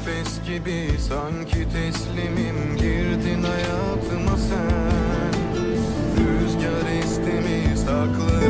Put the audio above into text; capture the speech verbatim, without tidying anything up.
nefes gibi sanki teslimim, girdin hayatıma sen. Rüzgar esti mi saklı